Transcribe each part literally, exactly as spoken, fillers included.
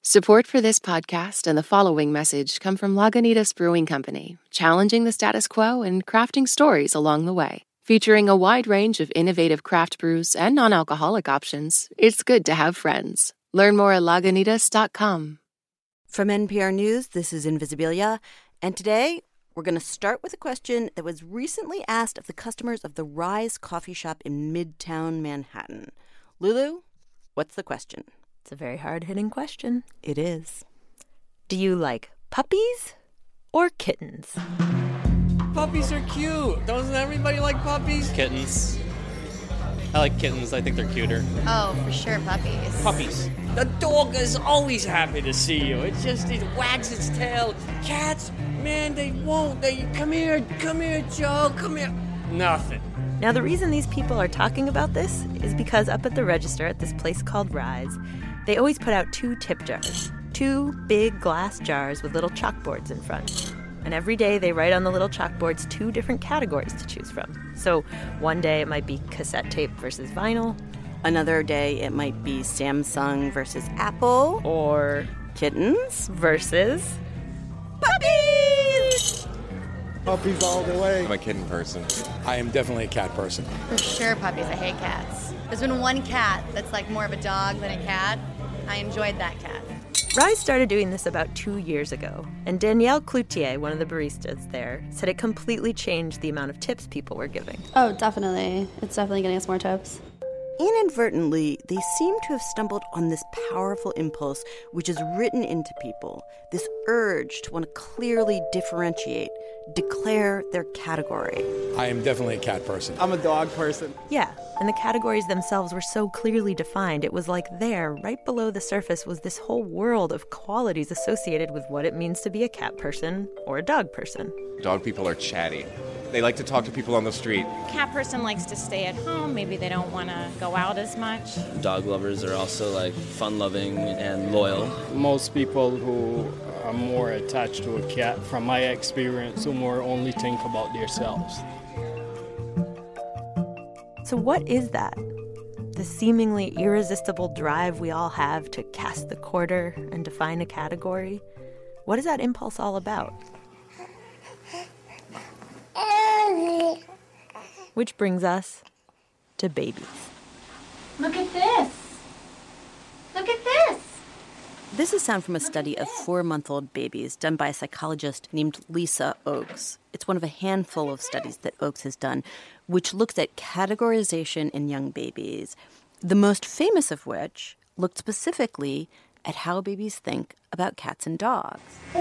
Support for this podcast and the following message come from Lagunitas Brewing Company, challenging the status quo and crafting stories along the way. Featuring a wide range of innovative craft brews and non-alcoholic options, it's good to have friends. Learn more at lagunitas dot com. From N P R News, this is Invisibilia, and today we're going to start with a question that was recently asked of the customers of the Rise coffee shop in Midtown Manhattan. Lulu, what's the question? It's a very hard-hitting question. It is. Do you like puppies or kittens? Puppies are cute. Doesn't everybody like puppies? Kittens. I like kittens. I think they're cuter. Oh, for sure, puppies. Puppies. The dog is always happy to see you. It just, it wags its tail. Cats, man, they won't. They, come here, come here, Joe, come here. Nothing. Now, the reason these people are talking about this is because up at the register at this place called Rise, they always put out two tip jars, two big glass jars with little chalkboards in front. And every day they write on the little chalkboards two different categories to choose from. So one day it might be cassette tape versus vinyl. Another day it might be Samsung versus Apple. Or kittens versus puppies! Puppies all the way. I'm a kitten person. I am definitely a cat person. For sure, puppies. I hate cats. There's been one cat that's like more of a dog than a cat. I enjoyed that cat. Rise started doing this about two years ago, and Danielle Cloutier, one of the baristas there, said it completely changed the amount of tips people were giving. Oh, definitely. It's definitely getting us more tips. Inadvertently, they seem to have stumbled on this powerful impulse which is written into people, this urge to want to clearly differentiate, declare their category. I am definitely a cat person. I'm a dog person. Yeah, and the categories themselves were so clearly defined. It was like there, right below the surface, was this whole world of qualities associated with what it means to be a cat person or a dog person. Dog people are chatty. They like to talk to people on the street. Cat person likes to stay at home. Maybe they don't want to go out as much. Dog lovers are also like fun-loving and loyal. Most people who are more attached to a cat, from my experience, who more only think about themselves. So what is that? The seemingly irresistible drive we all have to cast the quarter and define a category? What is that impulse all about? Which brings us to babies. Look at this. Look at this. This is sound from a study of four-month-old babies done by a psychologist named Lisa Oakes. It's one of a handful of studies that Oakes has done, which looks at categorization in young babies, the most famous of which looked specifically at how babies think about cats and dogs.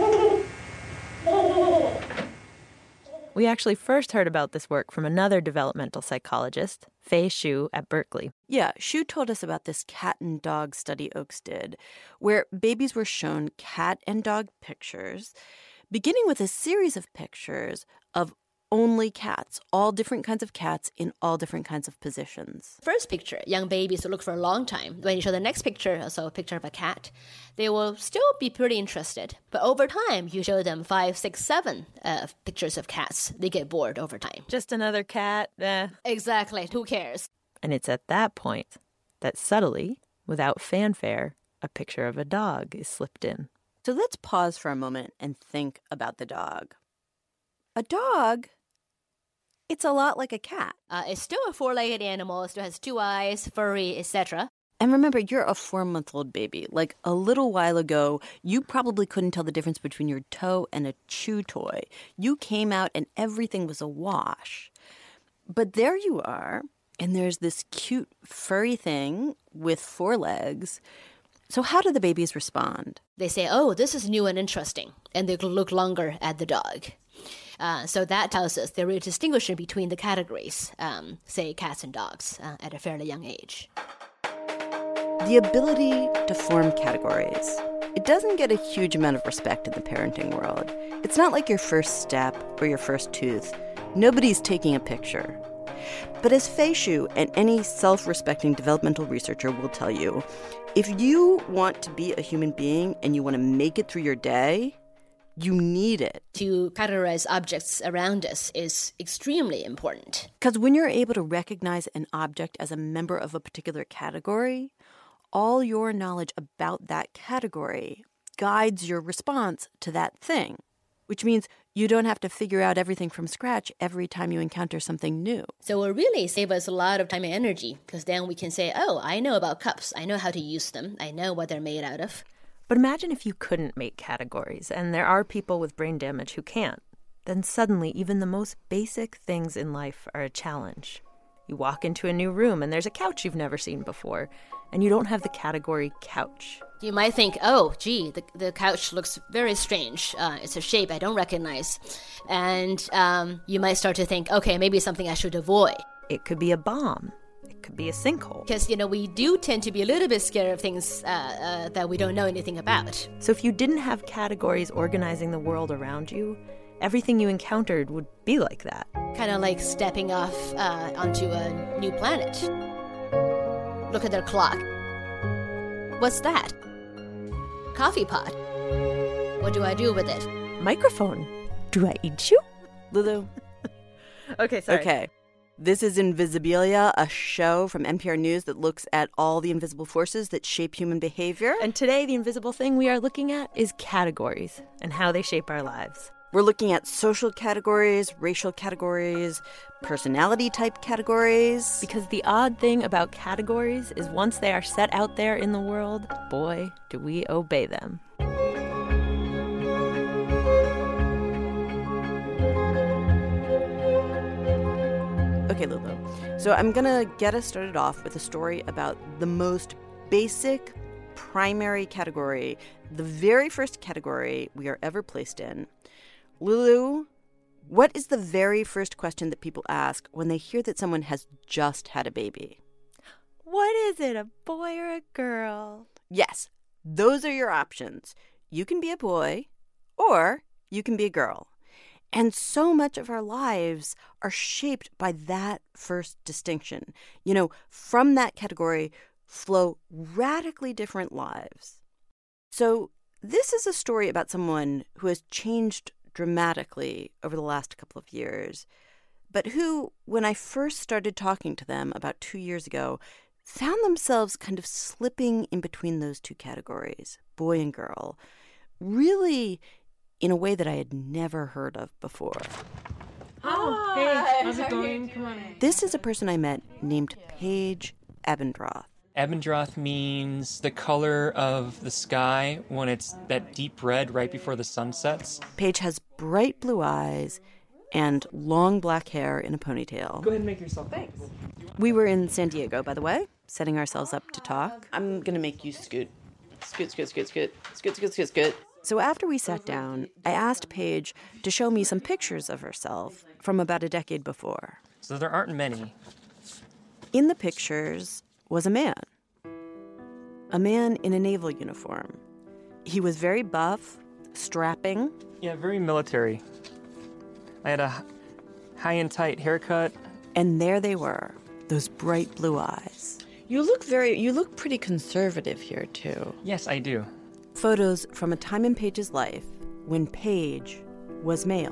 We actually first heard about this work from another developmental psychologist, Fei Xu at Berkeley. Yeah, Xu told us about this cat and dog study Oakes did, where babies were shown cat and dog pictures, beginning with a series of pictures of only cats, all different kinds of cats in all different kinds of positions. First picture, young babies will look for a long time. When you show the next picture, also a picture of a cat, they will still be pretty interested. But over time, you show them five, six, seven uh, pictures of cats. They get bored over time. Just another cat, eh. Exactly. Who cares? And it's at that point that subtly, without fanfare, a picture of a dog is slipped in. So let's pause for a moment and think about the dog. A dog, it's a lot like a cat. Uh, it's still a four-legged animal. It still has two eyes, furry, et cetera. And remember, you're a four-month-old baby. Like, a little while ago, you probably couldn't tell the difference between your toe and a chew toy. You came out and everything was a wash. But there you are, and there's this cute, furry thing with four legs. So how do the babies respond? They say, oh, this is new and interesting, and they look longer at the dog. Uh, so that tells us they're really distinguishing between the categories, um, say cats and dogs, uh, at a fairly young age. The ability to form categories. It doesn't get a huge amount of respect in the parenting world. It's not like your first step or your first tooth. Nobody's taking a picture. But as Fei Xu and any self-respecting developmental researcher will tell you, if you want to be a human being and you want to make it through your day, you need it. To categorize objects around us is extremely important. Because when you're able to recognize an object as a member of a particular category, all your knowledge about that category guides your response to that thing, which means you don't have to figure out everything from scratch every time you encounter something new. So it will really save us a lot of time and energy, because then we can say, oh, I know about cups. I know how to use them. I know what they're made out of. But imagine if you couldn't make categories, and there are people with brain damage who can't. Then suddenly, even the most basic things in life are a challenge. You walk into a new room, and there's a couch you've never seen before, and you don't have the category couch. You might think, oh, gee, the, the couch looks very strange. Uh, it's a shape I don't recognize. And um, you might start to think, okay, maybe it's something I should avoid. It could be a bomb. It could be a sinkhole. Because, you know, we do tend to be a little bit scared of things uh, uh, that we don't know anything about. So if you didn't have categories organizing the world around you, everything you encountered would be like that. Kind of like stepping off uh, onto a new planet. Look at their clock. What's that? Coffee pot. What do I do with it? Microphone. Do I eat you? Lulu. Okay, sorry. Okay. This is Invisibilia, a show from N P R News that looks at all the invisible forces that shape human behavior. And today, the invisible thing we are looking at is categories and how they shape our lives. We're looking at social categories, racial categories, personality type categories. Because the odd thing about categories is once they are set out there in the world, boy, do we obey them. Okay, Lulu. So I'm going to get us started off with a story about the most basic primary category, the very first category we are ever placed in. Lulu, what is the very first question that people ask when they hear that someone has just had a baby? What is it, a boy or a girl? Yes, those are your options. You can be a boy or you can be a girl. And so much of our lives are shaped by that first distinction. You know, from that category flow radically different lives. So this is a story about someone who has changed dramatically over the last couple of years, but who, when I first started talking to them about two years ago, found themselves kind of slipping in between those two categories, boy and girl, really in a way that I had never heard of before. Oh, hey, how's it going? Come on. This is a person I met named Paige Abendroth. Abendroth means the color of the sky when it's that deep red right before the sun sets. Paige has bright blue eyes and long black hair in a ponytail. Go ahead and make yourself. Thanks. We were in San Diego, by the way, setting ourselves up to talk. I'm going to make you scoot. Scoot, scoot, scoot, scoot. Scoot, scoot, scoot, scoot. So after we sat down, I asked Paige to show me some pictures of herself from about a decade before. So there aren't many. In the pictures was a man. A man in a naval uniform. He was very buff, strapping. Yeah, very military. I had a high and tight haircut. And there they were, those bright blue eyes. You look very, you look pretty conservative here, too. Yes, I do. Photos from a time in Paige's life when Paige was male.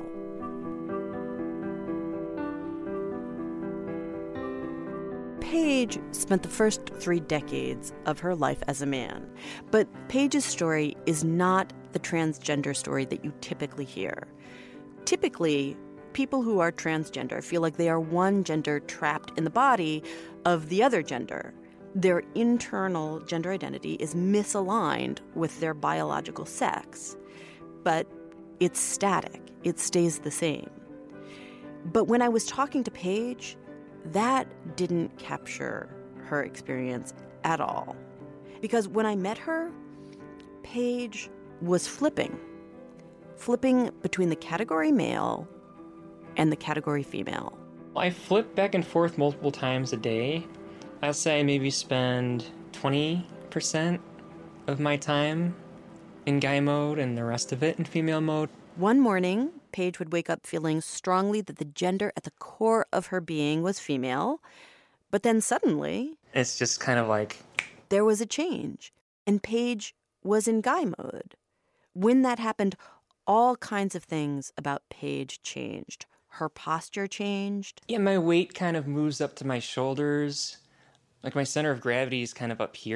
Paige spent the first three decades of her life as a man. But Paige's story is not the transgender story that you typically hear. Typically, people who are transgender feel like they are one gender trapped in the body of the other gender. Their internal gender identity is misaligned with their biological sex. But it's static. It stays the same. But when I was talking to Paige, that didn't capture her experience at all. Because when I met her, Paige was flipping. Flipping between the category male and the category female. I flip back and forth multiple times a day. I'll say I maybe spend twenty percent of my time in guy mode and the rest of it in female mode. One morning, Paige would wake up feeling strongly that the gender at the core of her being was female. But then suddenly... It's just kind of like... There was a change, and Paige was in guy mode. When that happened, all kinds of things about Paige changed. Her posture changed. Yeah, my weight kind of moves up to my shoulders. Like my center of gravity is kind of up here.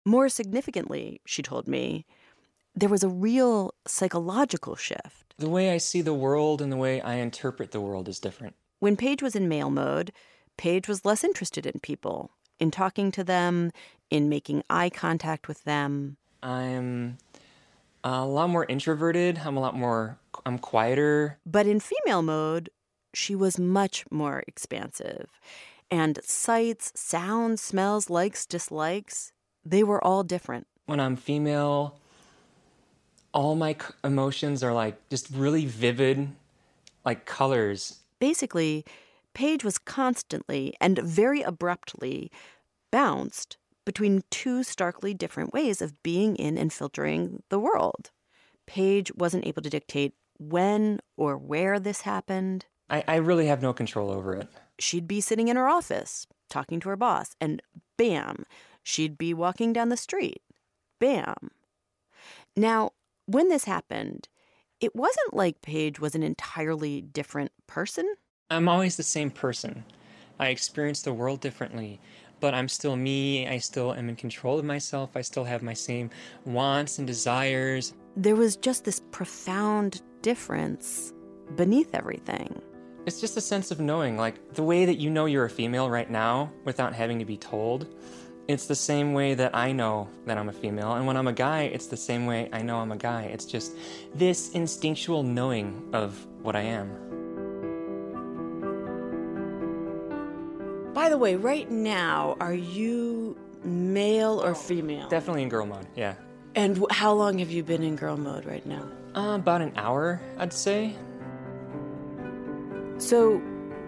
More significantly, she told me, there was a real psychological shift. The way I see the world and the way I interpret the world is different. When Paige was in male mode, Paige was less interested in people, in talking to them, in making eye contact with them. I'm a lot more introverted. I'm a lot more, I'm quieter. But in female mode, she was much more expansive. And sights, sounds, smells, likes, dislikes, they were all different. When I'm female, all my emotions are like just really vivid, like colors. Basically, Paige was constantly and very abruptly bounced between two starkly different ways of being in and filtering the world. Paige wasn't able to dictate when or where this happened. I, I really have no control over it. She'd be sitting in her office, talking to her boss, and bam, she'd be walking down the street. Bam. Now, when this happened, it wasn't like Paige was an entirely different person. I'm always the same person. I experience the world differently, but I'm still me. I still am in control of myself. I still have my same wants and desires. There was just this profound difference beneath everything. It's just a sense of knowing, like the way that you know you're a female right now without having to be told. It's the same way that I know that I'm a female. And when I'm a guy, it's the same way I know I'm a guy. It's just this instinctual knowing of what I am. By the way, right now, are you male or female? Definitely in girl mode, yeah. And w- how long have you been in girl mode right now? Uh, about an hour, I'd say. So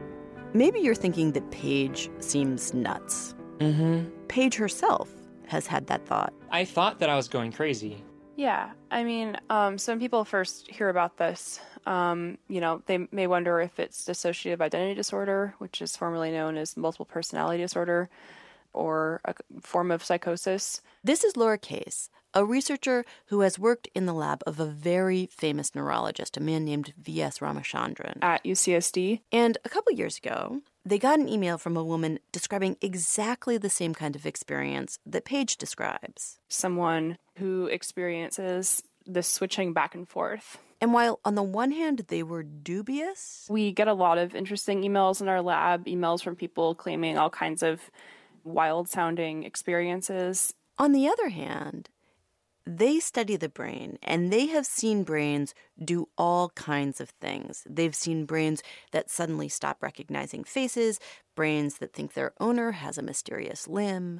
maybe you're thinking that Paige seems nuts. Mm-hmm. Paige herself has had that thought. I thought that I was going crazy. Yeah, I mean, um, so when people first hear about this, um, you know, they may wonder if it's dissociative identity disorder, which is formerly known as multiple personality disorder, or a form of psychosis. This is Laura Case, a researcher who has worked in the lab of a very famous neurologist, a man named V S Ramachandran. At U C S D. And a couple years ago, they got an email from a woman describing exactly the same kind of experience that Paige describes. Someone who experiences this switching back and forth. And while on the one hand they were dubious, we get a lot of interesting emails in our lab, emails from people claiming all kinds of wild-sounding experiences. On the other hand, they study the brain, and they have seen brains do all kinds of things. They've seen brains that suddenly stop recognizing faces, brains that think their owner has a mysterious limb.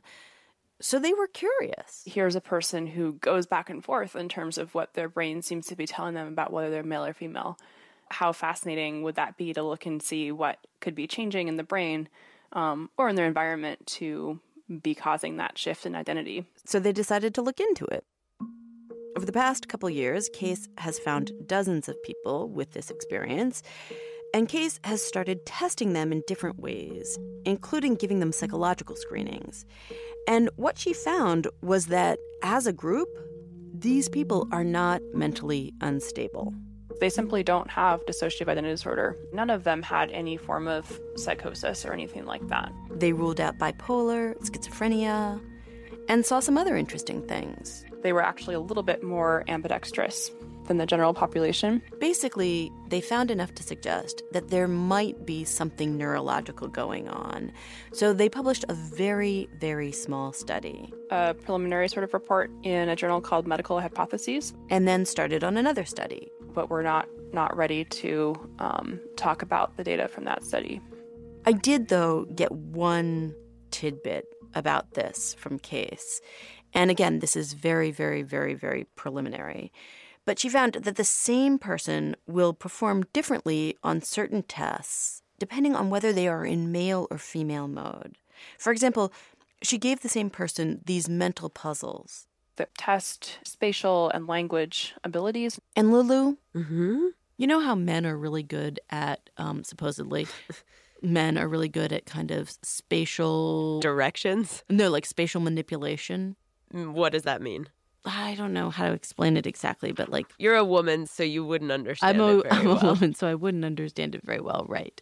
So they were curious. Here's a person who goes back and forth in terms of what their brain seems to be telling them about whether they're male or female. How fascinating would that be to look and see what could be changing in the brain um, or in their environment to be causing that shift in identity? So they decided to look into it. Over the past couple years, Case has found dozens of people with this experience, and Case has started testing them in different ways, including giving them psychological screenings. And what she found was that, as a group, these people are not mentally unstable. They simply don't have dissociative identity disorder. None of them had any form of psychosis or anything like that. They ruled out bipolar, schizophrenia, and saw some other interesting things. They were actually a little bit more ambidextrous than the general population. Basically, they found enough to suggest that there might be something neurological going on. So they published a very, very small study. A preliminary sort of report in a journal called Medical Hypotheses. And then started on another study. But we're not, not ready to um, talk about the data from that study. I did, though, get one tidbit about this from Case. And again, this is very, very, very, very preliminary. But she found that the same person will perform differently on certain tests, depending on whether they are in male or female mode. For example, she gave the same person these mental puzzles that test spatial and language abilities. And Lulu, mm-hmm. you know how men are really good at, um, supposedly, men are really good at kind of spatial... Directions? No, like spatial manipulation. What does that mean? I don't know how to explain it exactly, but like... You're a woman, so you wouldn't understand I'm a, it very I'm a well. woman, so I wouldn't understand it very well, right.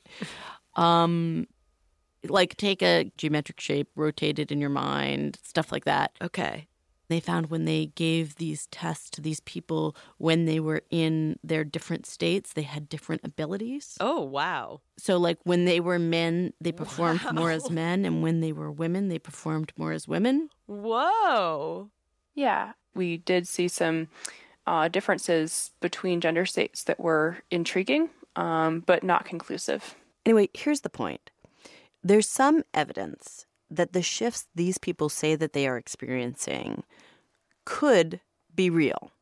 um, Like take a geometric shape, rotate it in your mind, stuff like that. Okay. They found when they gave these tests to these people when they were in their different states, they had different abilities. Oh, wow. So, like, when they were men, they performed Wow. more as men, and when they were women, they performed more as women. Whoa. Yeah, we did see some uh, differences between gender states that were intriguing, um, but not conclusive. Anyway, here's the point. There's some evidence that the shifts these people say that they are experiencing could be real.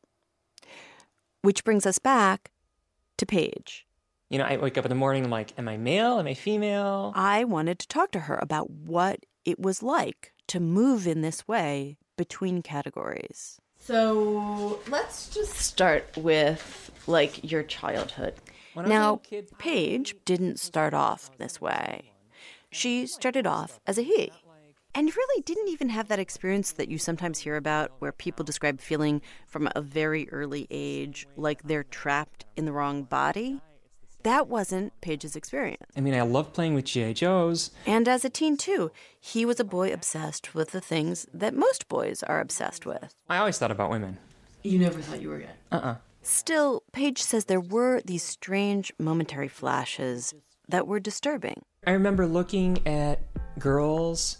Which brings us back to Paige. You know, I wake up in the morning, I'm like, am I male? Am I female? I wanted to talk to her about what it was like to move in this way between categories. So let's just start with, like, your childhood. Now, Paige didn't start off this way. She started off as a he. And really didn't even have that experience that you sometimes hear about where people describe feeling from a very early age like they're trapped in the wrong body. That wasn't Paige's experience. I mean, I love playing with G I. Joes. And as a teen, too, he was a boy obsessed with the things that most boys are obsessed with. I always thought about women. You never thought you were gay? Uh-uh. Still, Paige says there were these strange momentary flashes that were disturbing. I remember looking at girls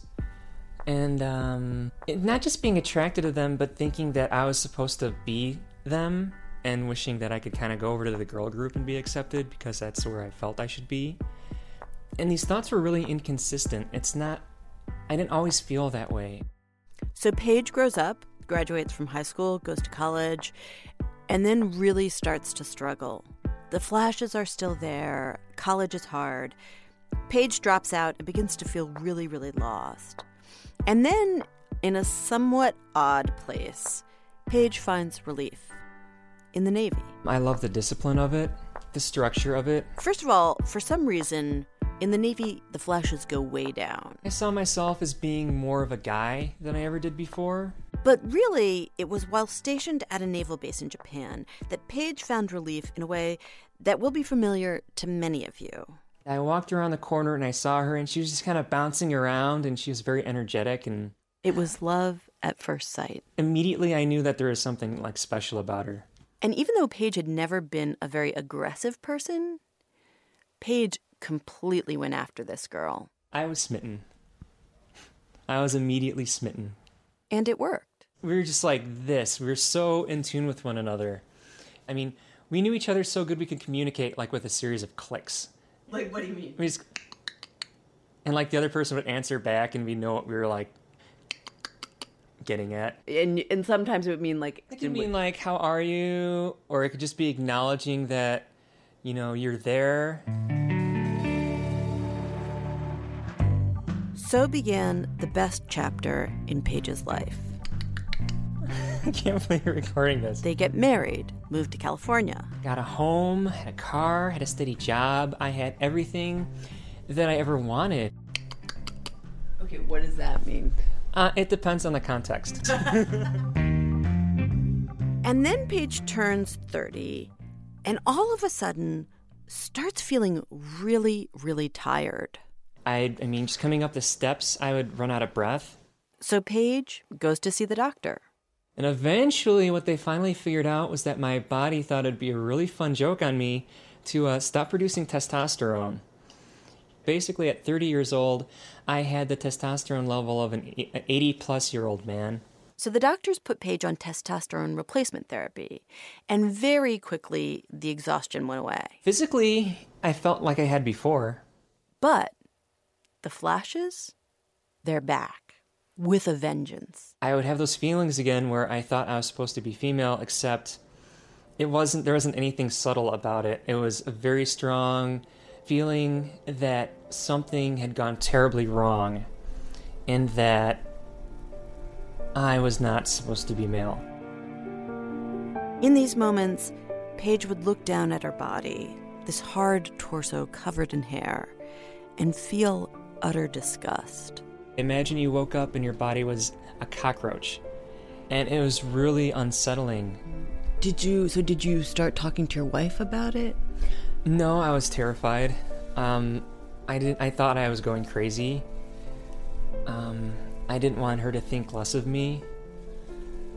and um, not just being attracted to them, but thinking that I was supposed to be them and wishing that I could kind of go over to the girl group and be accepted because that's where I felt I should be. And these thoughts were really inconsistent. It's not, I didn't always feel that way. So Paige grows up, graduates from high school, goes to college, and then really starts to struggle. The flashes are still there. College is hard. Paige drops out and begins to feel really, really lost. And then, in a somewhat odd place, Paige finds relief in the Navy. I love the discipline of it, the structure of it. First of all, for some reason, in the Navy, the flashes go way down. I saw myself as being more of a guy than I ever did before. But really, it was while stationed at a naval base in Japan that Paige found relief in a way that will be familiar to many of you. I walked around the corner and I saw her and she was just kind of bouncing around and she was very energetic and... It was love at first sight. Immediately I knew that there was something like special about her. And even though Paige had never been a very aggressive person, Paige completely went after this girl. I was smitten. I was immediately smitten. And it worked. We were just like this. We were so in tune with one another. I mean, we knew each other so good we could communicate like with a series of clicks. Like, what do you mean? We just... And like the other person would answer back and we know what we were like getting at. And and sometimes it would mean like... It could mean like, how are you? Or it could just be acknowledging that, you know, you're there. So began the best chapter in Paige's life. I can't believe you're recording this. They get married, moved to California. Got a home, had a car, had a steady job. I had everything that I ever wanted. Okay, what does that mean? Uh, it depends on the context. And then Paige turns thirty, and all of a sudden starts feeling really, really tired. I, I mean, just coming up the steps, I would run out of breath. So Paige goes to see the doctor. And eventually what they finally figured out was that my body thought it'd be a really fun joke on me to uh, stop producing testosterone. Basically, at thirty years old, I had the testosterone level of an eighty-plus-year-old man. So the doctors put Paige on testosterone replacement therapy, and very quickly the exhaustion went away. Physically, I felt like I had before. But the flashes, they're back. With a vengeance. I would have those feelings again where I thought I was supposed to be female, except it wasn't, there wasn't anything subtle about it. It was a very strong feeling that something had gone terribly wrong and that I was not supposed to be male. In these moments, Paige would look down at her body, this hard torso covered in hair, and feel utter disgust. Imagine you woke up and your body was a cockroach, and it was really unsettling. Did you, so did you start talking to your wife about it? No, I was terrified. Um, I didn't, I thought I was going crazy. Um, I didn't want her to think less of me.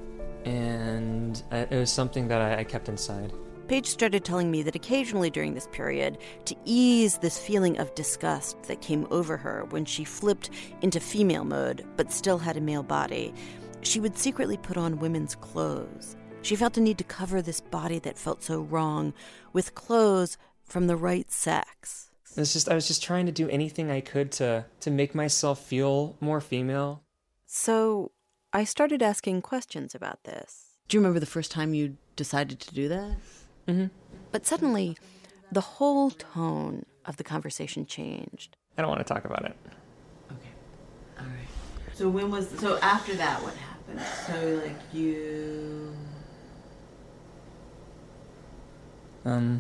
and it was something that I, I kept inside. Paige started telling me that occasionally during this period, to ease this feeling of disgust that came over her when she flipped into female mode but still had a male body, she would secretly put on women's clothes. She felt a need to cover this body that felt so wrong with clothes from the right sex. It's just I was just trying to do anything I could to to make myself feel more female. So I started asking questions about this. Do you remember the first time you decided to do that? Mm-hmm. But suddenly, the whole tone of the conversation changed. I don't want to talk about it. Okay. All right. So when was... So after that, what happened? So, like, you... Um...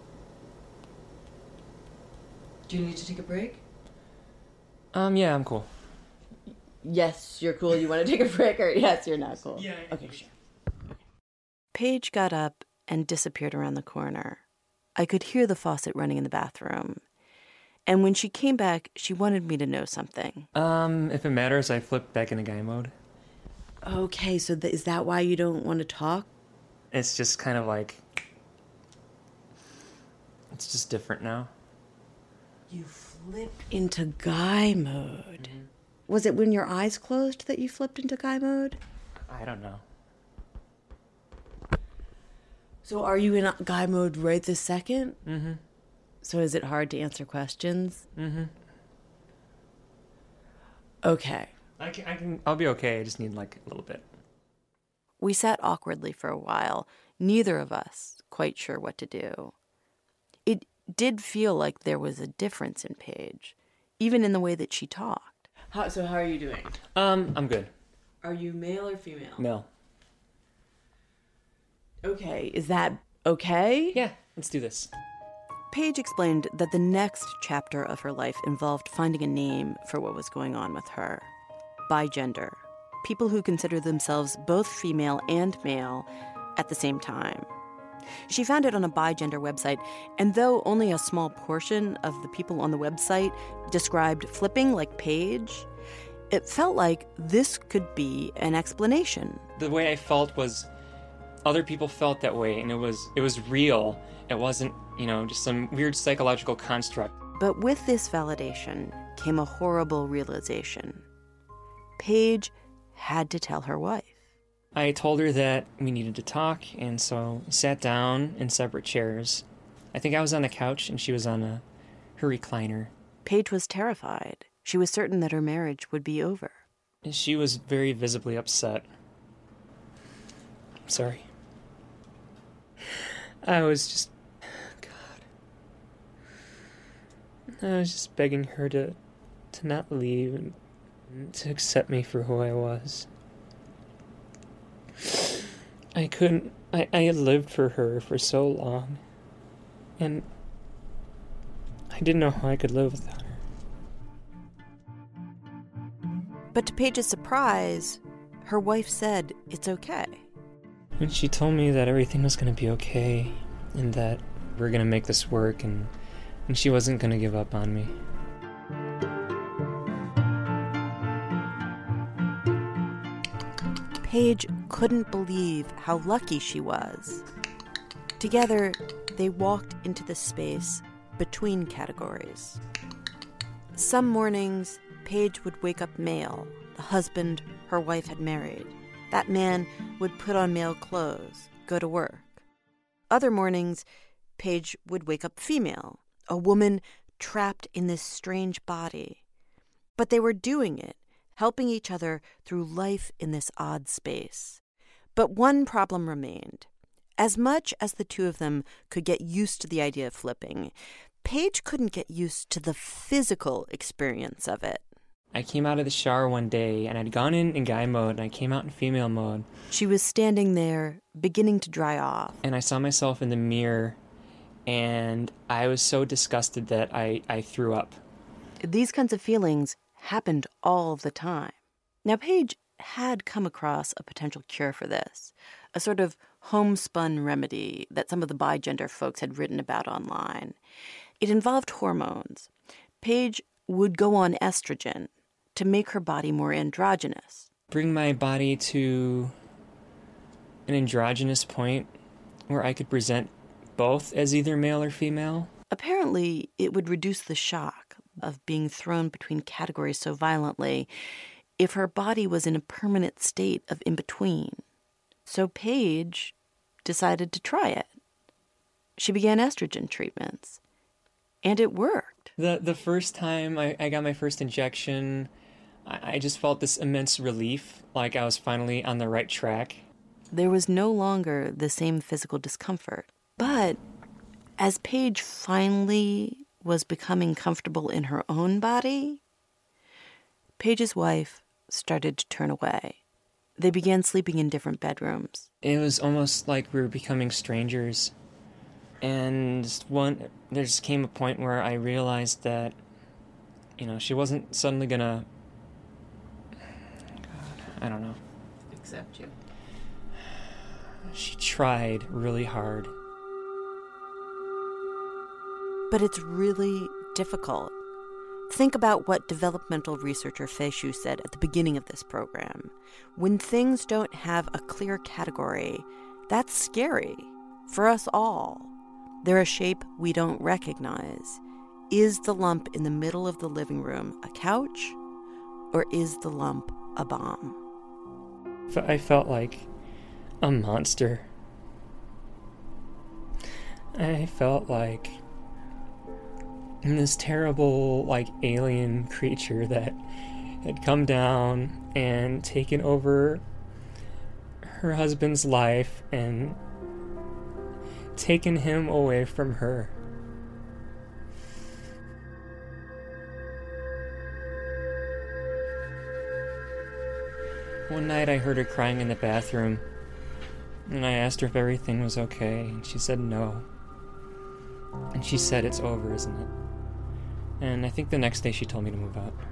Do you need to take a break? Um, yeah, I'm cool. Yes, you're cool. You want to take a break, or yes, you're not cool? Yeah. Okay, sure. Okay. Paige got up and disappeared around the corner. I could hear the faucet running in the bathroom. And when she came back, she wanted me to know something. Um, if it matters, I flipped back into guy mode. Okay, so th- is that why you don't want to talk? It's just kind of like... It's just different now. You flipped into guy mode. Mm-hmm. Was it when your eyes closed that you flipped into guy mode? I don't know. So are you in guy mode right this second? Mm-hmm. So is it hard to answer questions? Mm-hmm. Okay. I can, I can, I'll be okay. I just need, like, a little bit. We sat awkwardly for a while, neither of us quite sure what to do. It did feel like there was a difference in Paige, even in the way that she talked. How, so how are you doing? Um, I'm good. Are you male or female? Male. Okay, is that okay? Yeah, let's do this. Paige explained that the next chapter of her life involved finding a name for what was going on with her. Bigender. People who consider themselves both female and male at the same time. She found it on a bigender website, and though only a small portion of the people on the website described flipping like Paige, it felt like this could be an explanation. The way I felt was other people felt that way, and it was it was real. It wasn't, you know, just some weird psychological construct. But with this validation came a horrible realization. Paige had to tell her wife. I told her that we needed to talk, and so sat down in separate chairs. I think I was on a couch, and she was on a her recliner. Paige was terrified. She was certain that her marriage would be over. And she was very visibly upset. I'm sorry. I was just... God. I was just begging her to, to not leave and to accept me for who I was. I couldn't... I, I had lived for her for so long. And I didn't know how I could live without her. But to Paige's surprise, her wife said it's okay. And she told me that everything was going to be okay, and that we were going to make this work, and, and she wasn't going to give up on me. Paige couldn't believe how lucky she was. Together, they walked into the space between categories. Some mornings, Paige would wake up male, the husband her wife had married. That man would put on male clothes, go to work. Other mornings, Paige would wake up female, a woman trapped in this strange body. But they were doing it, helping each other through life in this odd space. But one problem remained. As much as the two of them could get used to the idea of flipping, Paige couldn't get used to the physical experience of it. I came out of the shower one day, and I'd gone in in guy mode, and I came out in female mode. She was standing there, beginning to dry off. And I saw myself in the mirror, and I was so disgusted that I, I threw up. These kinds of feelings happened all the time. Now, Paige had come across a potential cure for this, a sort of homespun remedy that some of the bigender folks had written about online. It involved hormones. Paige would go on estrogen to make her body more androgynous. Bring my body to an androgynous point where I could present both as either male or female. Apparently, it would reduce the shock of being thrown between categories so violently if her body was in a permanent state of in-between. So Paige decided to try it. She began estrogen treatments, and it worked. The the first time I, I got my first injection, I, I just felt this immense relief, like I was finally on the right track. There was no longer the same physical discomfort. But as Paige finally was becoming comfortable in her own body, Paige's wife started to turn away. They began sleeping in different bedrooms. It was almost like we were becoming strangers. And one, there just came a point where I realized that, you know, she wasn't suddenly gonna, God, I don't know. Accept you. She tried really hard. But it's really difficult. Think about what developmental researcher Fei Xu said at the beginning of this program. When things don't have a clear category, that's scary for us all. They're a shape we don't recognize. Is the lump in the middle of the living room a couch, or is the lump a bomb? I felt like a monster. I felt like this terrible, like, alien creature that had come down and taken over her husband's life and taken him away from her. One night I heard her crying in the bathroom, and I asked her if everything was okay, and she said no. And she said, "It's over, isn't it?" And I think the next day she told me to move out.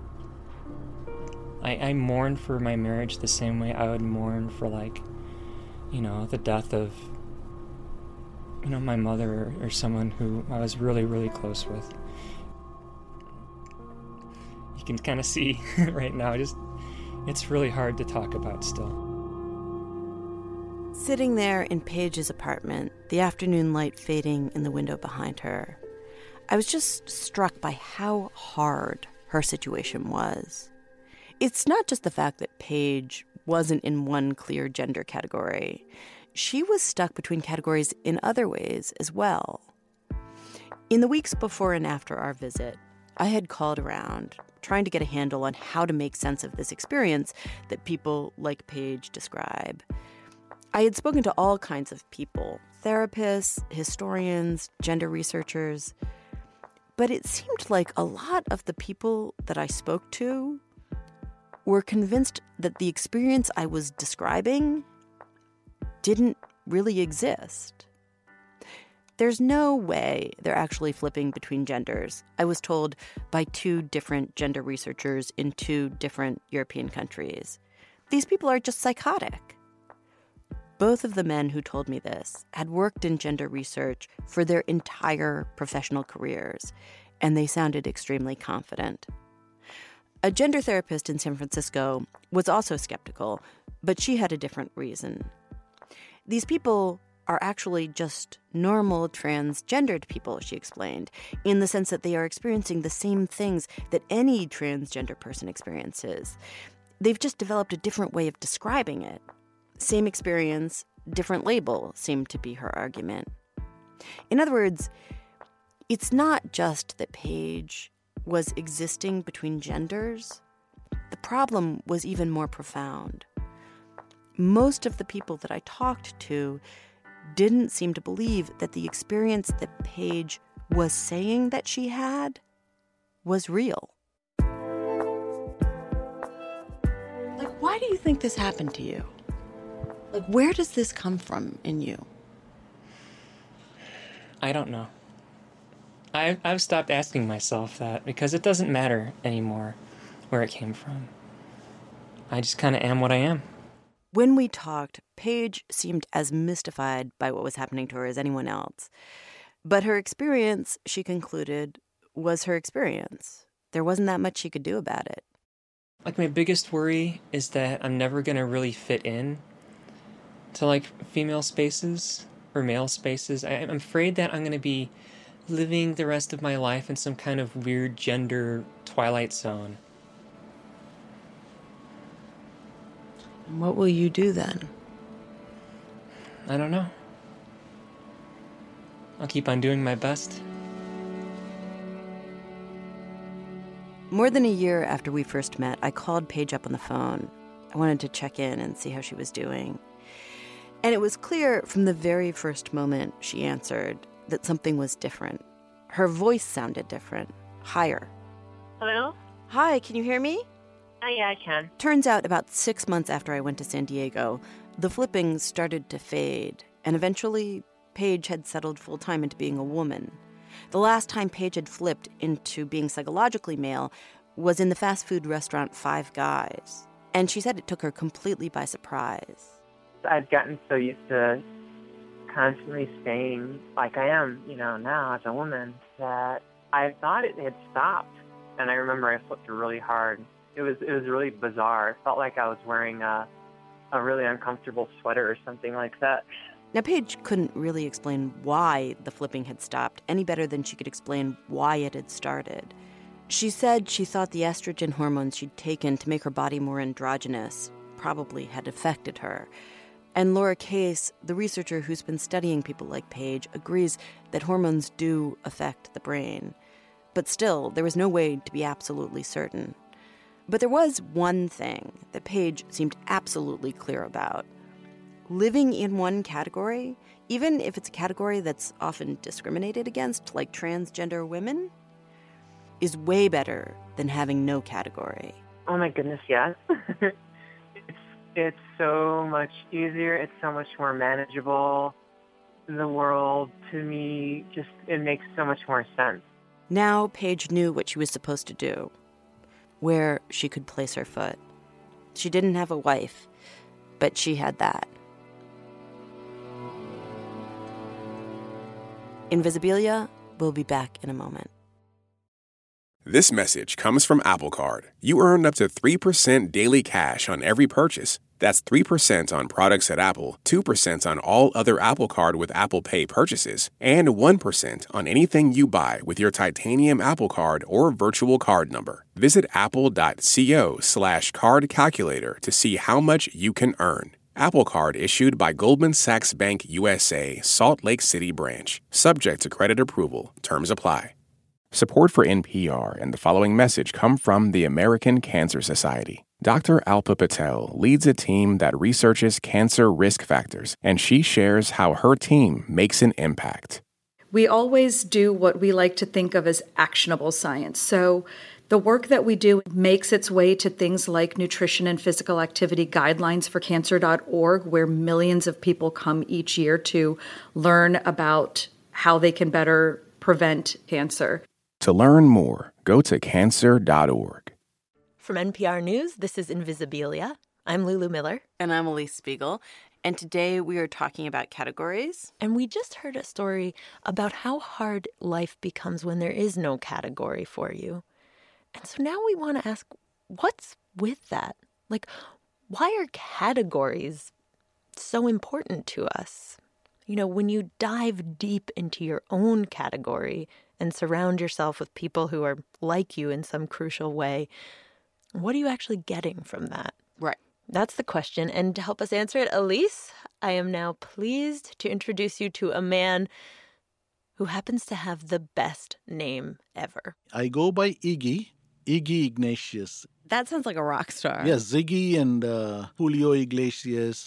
I, I mourned for my marriage the same way I would mourn for, like, you know, the death of, you know, my mother or, or someone who I was really, really close with. You can kind of see right now, just, it's really hard to talk about still. Sitting there in Paige's apartment, the afternoon light fading in the window behind her, I was just struck by how hard her situation was. It's not just the fact that Paige wasn't in one clear gender category. She was stuck between categories in other ways as well. In the weeks before and after our visit, I had called around, trying to get a handle on how to make sense of this experience that people like Paige describe. I had spoken to all kinds of people, therapists, historians, gender researchers, but it seemed like a lot of the people that I spoke to were convinced that the experience I was describing didn't really exist. There's no way they're actually flipping between genders, I was told by two different gender researchers in two different European countries. These people are just psychotic. Both of the men who told me this had worked in gender research for their entire professional careers, and they sounded extremely confident. A gender therapist in San Francisco was also skeptical, but she had a different reason. These people are actually just normal transgendered people, she explained, in the sense that they are experiencing the same things that any transgender person experiences. They've just developed a different way of describing it. Same experience, different label, seemed to be her argument. In other words, it's not just that Paige was existing between genders. The problem was even more profound. Most of the people that I talked to didn't seem to believe that the experience that Paige was saying that she had was real. Like, why do you think this happened to you? Like, where does this come from in you? I don't know. I've, I've stopped asking myself that because it doesn't matter anymore where it came from. I just kind of am what I am. When we talked, Paige seemed as mystified by what was happening to her as anyone else. But her experience, she concluded, was her experience. There wasn't that much she could do about it. Like, my biggest worry is that I'm never going to really fit in. to like female spaces or male spaces. I, I'm afraid that I'm going to be living the rest of my life in some kind of weird gender twilight zone. What will you do then? I don't know. I'll keep on doing my best. More than a year after we first met, I called Paige up on the phone. I wanted to check in and see how she was doing. And it was clear from the very first moment she answered that something was different. Her voice sounded different, higher. Hello? Hi, can you hear me? Oh, yeah, I can. Turns out about six months after I went to San Diego, the flipping started to fade, and eventually Paige had settled full-time into being a woman. The last time Paige had flipped into being psychologically male was in the fast food restaurant Five Guys, and she said it took her completely by surprise. I've gotten so used to constantly staying like I am, you know, now as a woman, that I thought it had stopped. And I remember I flipped really hard. It was it was really bizarre. It felt like I was wearing a, a really uncomfortable sweater or something like that. Now, Paige couldn't really explain why the flipping had stopped any better than she could explain why it had started. She said she thought the estrogen hormones she'd taken to make her body more androgynous probably had affected her. And Laura Case, the researcher who's been studying people like Paige, agrees that hormones do affect the brain. But still, there was no way to be absolutely certain. But there was one thing that Paige seemed absolutely clear about. Living in one category, even if it's a category that's often discriminated against, like transgender women, is way better than having no category. Oh my goodness, yes. it's it's so much easier. It's so much more manageable. The world, to me, just, it makes so much more sense. Now Paige knew what she was supposed to do, where she could place her foot. She didn't have a wife, but she had that. Invisibilia will be back in a moment. This message comes from Apple Card. You earn up to three percent daily cash on every purchase. That's three percent on products at Apple, two percent on all other Apple Card with Apple Pay purchases, and one percent on anything you buy with your titanium Apple Card or virtual card number. Visit apple.co slash card calculator to see how much you can earn. Apple Card issued by Goldman Sachs Bank U S A, Salt Lake City branch. Subject to credit approval. Terms apply. Support for N P R and the following message come from the American Cancer Society. Doctor Alpa Patel leads a team that researches cancer risk factors, and she shares how her team makes an impact. We always do what we like to think of as actionable science. So the work that we do makes its way to things like nutrition and physical activity guidelines for cancer dot org, where millions of people come each year to learn about how they can better prevent cancer. To learn more, go to cancer dot org. From N P R News, this is Invisibilia. I'm Lulu Miller. And I'm Elise Spiegel. And today we are talking about categories. And we just heard a story about how hard life becomes when there is no category for you. And so now we want to ask, what's with that? Like, why are categories so important to us? You know, when you dive deep into your own category and surround yourself with people who are like you in some crucial way, what are you actually getting from that? Right. That's the question. And to help us answer it, Elise, I am now pleased to introduce you to a man who happens to have the best name ever. I go by Iggy, Iggy Ignatius. That sounds like a rock star. Yes, Ziggy and uh, Julio Iglesias.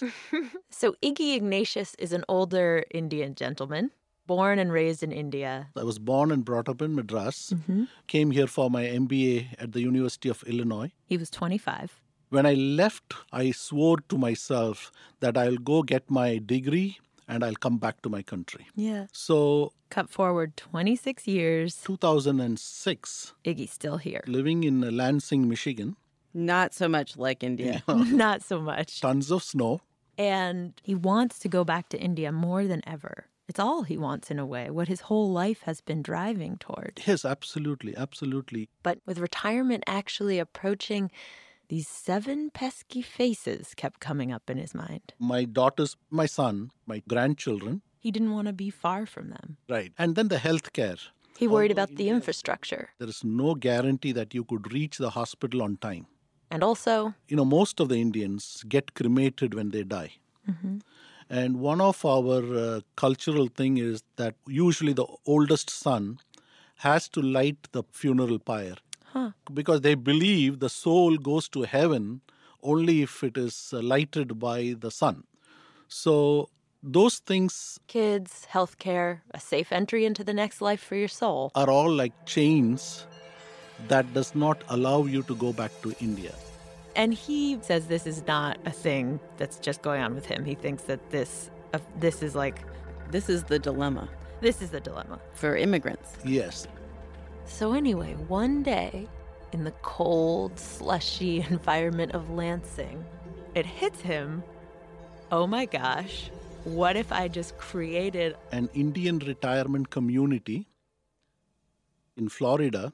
So Iggy Ignatius is an older Indian gentleman, born and raised in India. I was born and brought up in Madras. Mm-hmm. Came here for my M B A at the University of Illinois. He was twenty-five. When I left, I swore to myself that I'll go get my degree and I'll come back to my country. Yeah. So cut forward twenty-six years. two thousand six. Iggy's still here. Living in Lansing, Michigan. Not so much like India. Yeah. Not so much. Tons of snow. And he wants to go back to India more than ever. It's all he wants in a way, what his whole life has been driving toward. Yes, absolutely, absolutely. But with retirement actually approaching, these seven pesky faces kept coming up in his mind. My daughters, my son, my grandchildren. He didn't want to be far from them. Right. And then the health care. He worried about the infrastructure. There is no guarantee that you could reach the hospital on time. And also, you know, most of the Indians get cremated when they die. Mm-hmm. And one of our uh, cultural thing is that usually the oldest son has to light the funeral pyre. Huh. Because they believe the soul goes to heaven only if it is uh, lighted by the sun. So those things... Kids, healthcare, a safe entry into the next life for your soul. ...are all like chains that does not allow you to go back to India. And he says this is not a thing that's just going on with him. He thinks that this, uh, this is like... This is the dilemma. This is the dilemma. For immigrants. Yes. So anyway, one day, in the cold, slushy environment of Lansing, it hits him, oh my gosh, what if I just created an Indian retirement community in Florida?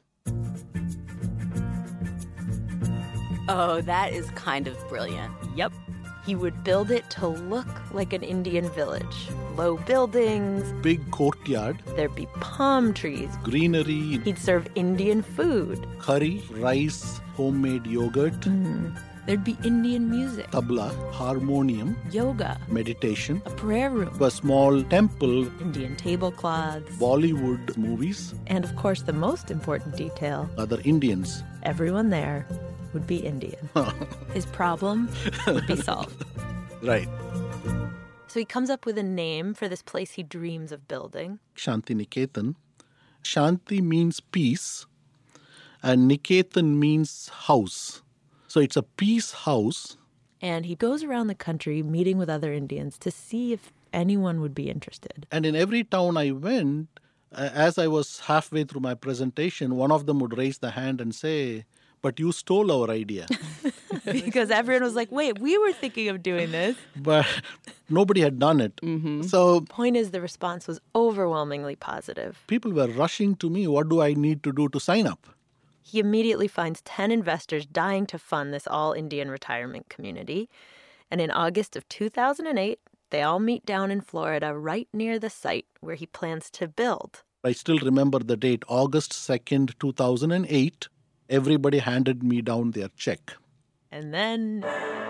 Oh, that is kind of brilliant. Yep. He would build it to look like an Indian village. Low buildings. Big courtyard. There'd be palm trees. Greenery. He'd serve Indian food. Curry, rice, homemade yogurt. Mm. There'd be Indian music. Tabla, harmonium. Yoga. Meditation. A prayer room. A small temple. Indian tablecloths. Bollywood movies. And of course, the most important detail. Other Indians. Everyone there would be Indian. His problem would be solved. Right. So he comes up with a name for this place he dreams of building. Shanti Niketan. Shanti means peace, and Niketan means house. So it's a peace house. And he goes around the country meeting with other Indians to see if anyone would be interested. And in every town I went, as I was halfway through my presentation, one of them would raise the hand and say, "But you stole our idea." Because everyone was like, wait, we were thinking of doing this. But nobody had done it. Mm-hmm. So, point is, the response was overwhelmingly positive. People were rushing to me, what do I need to do to sign up? He immediately finds ten investors dying to fund this all-Indian retirement community. And in August of two thousand eight, they all meet down in Florida right near the site where he plans to build. I still remember the date, August second, two thousand eight. Everybody handed me down their check. And then...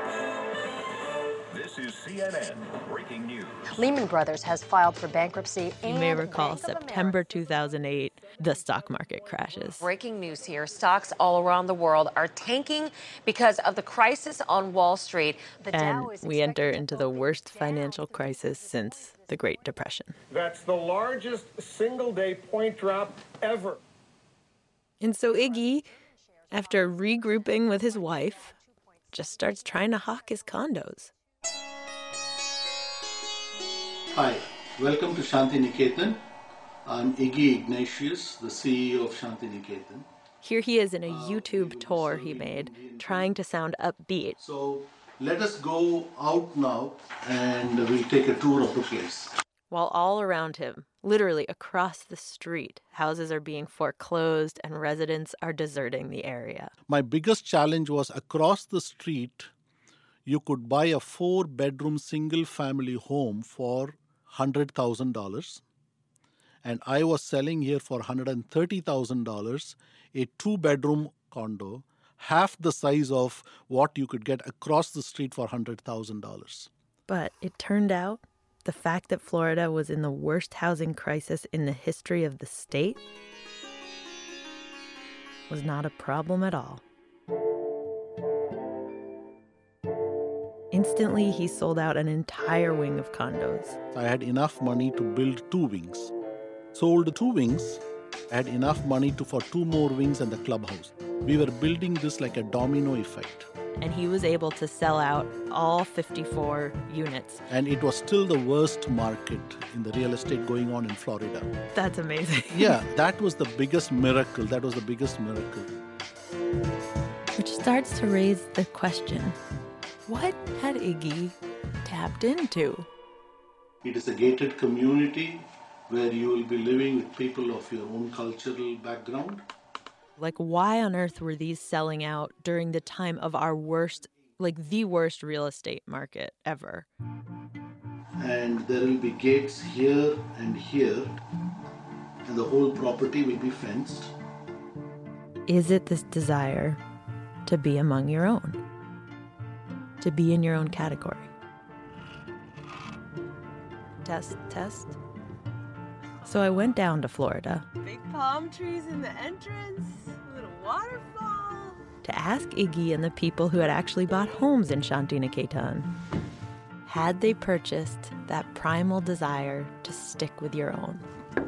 This is C N N Breaking News. Lehman Brothers has filed for bankruptcy. You may recall September two thousand eight, the stock market crashes. Breaking news here. Stocks all around the world are tanking because of the crisis on Wall Street. The and Dow is we enter into the worst financial crisis since the Great Depression. That's the largest single-day point drop ever. And so Iggy, after regrouping with his wife, just starts trying to hawk his condos. Hi, welcome to Shanti Niketan. I'm Iggy Ignatius, the C E O of Shanti Niketan. Here he is in a YouTube tour he made, trying to sound upbeat. So let us go out now and we'll take a tour of the place. While all around him, literally across the street, houses are being foreclosed and residents are deserting the area. My biggest challenge was across the street, you could buy a four-bedroom single-family home for one hundred thousand dollars. And I was selling here for one hundred thirty thousand dollars, a two-bedroom condo, half the size of what you could get across the street for one hundred thousand dollars. But it turned out the fact that Florida was in the worst housing crisis in the history of the state was not a problem at all. Instantly, he sold out an entire wing of condos. I had enough money to build two wings. Sold two wings, I had enough money to for two more wings and the clubhouse. We were building this like a domino effect. And he was able to sell out all fifty-four units. And it was still the worst market in the real estate going on in Florida. That's amazing. Yeah, that was the biggest miracle. That was the biggest miracle. Which starts to raise the question, what had Iggy tapped into? It is a gated community where you will be living with people of your own cultural background. Like, why on earth were these selling out during the time of our worst, like the worst real estate market ever? And there will be gates here and here, and the whole property will be fenced. Is it this desire to be among your own? To be in your own category? Test, test. So I went down to Florida. Big palm trees in the entrance, a little waterfall. To ask Iggy and the people who had actually bought homes in Shantiniketan, had they purchased that primal desire to stick with your own?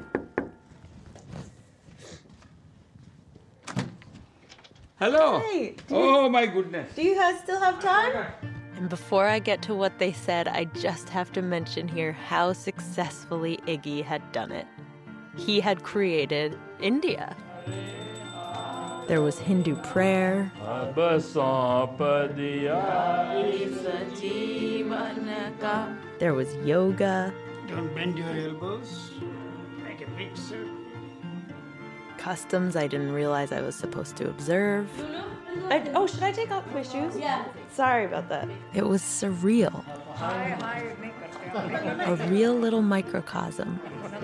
Hello. Hey. Oh, my goodness. Do you guys still have time? And before I get to what they said, I just have to mention here how successfully Iggy had done it. He had created India. There was Hindu prayer. There was yoga. Don't bend your elbows. Make a big circle. Customs I didn't realize I was supposed to observe. I, oh, should I take off my shoes? Yeah. Sorry about that. It was surreal. A real little microcosm.